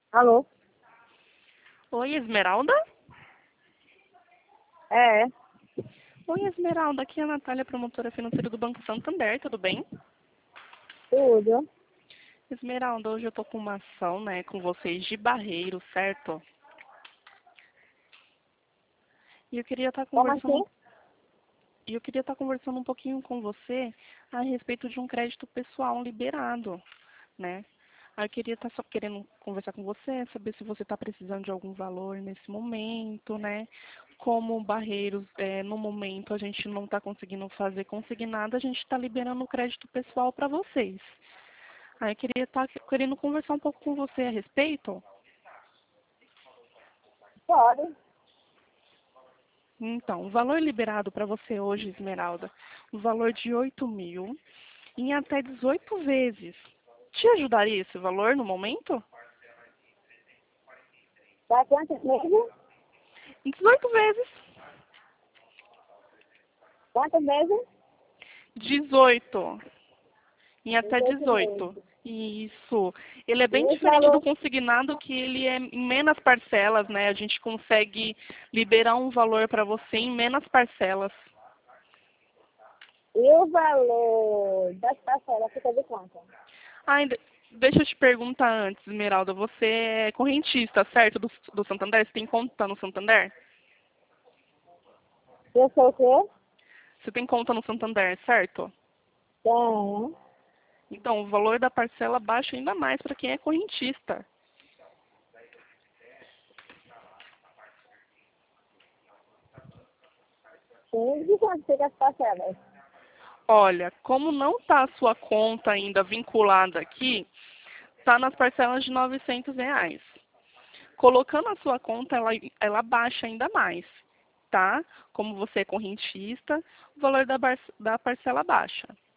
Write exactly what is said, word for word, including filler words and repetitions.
Alô? Oi, Esmeralda? É, Oi, Esmeralda. Aqui é a Natália, promotora financeira do Banco Santander, tudo bem? tudo. Esmeralda, hoje eu tô com uma ação, né, com vocês de Barreiro, certo? E eu queria estar Como assim? conversando, e eu queria estar conversando um pouquinho com você a respeito de um crédito pessoal liberado, né? Aí eu queria estar só querendo conversar com você, saber se você está precisando de algum valor nesse momento, né? Como Barreiros, é, no momento a gente não está conseguindo fazer consignado, a gente está liberando o crédito pessoal para vocês. Aí eu queria estar querendo conversar um pouco com você a respeito. Pode. Então, o valor liberado para você hoje, Esmeralda, o valor de oito mil em até dezoito vezes. Te ajudaria esse valor no momento? Para quantos meses? Em dezoito vezes. Quantos meses? dezoito. Em até dezoito dezoito. meses. Isso. Ele é E bem o diferente do valor? consignado, que ele é em menos parcelas, né? A gente consegue liberar um valor para você em menos parcelas. E o valor das parcelas fica de quanto? Ainda, deixa eu te perguntar antes, Esmeralda. Você é correntista, certo? Do, do Santander? Você tem conta no Santander? Eu sou o quê? Você tem conta no Santander, certo? Tem. Então, o valor da parcela baixa ainda mais para quem é correntista. Sim. De quanto fica as parcelas? Olha, como não está a sua conta ainda vinculada aqui, está nas parcelas de novecentos reais. Colocando a sua conta, ela, ela baixa ainda mais, tá? Como você é correntista, o valor da, bar- da parcela baixa.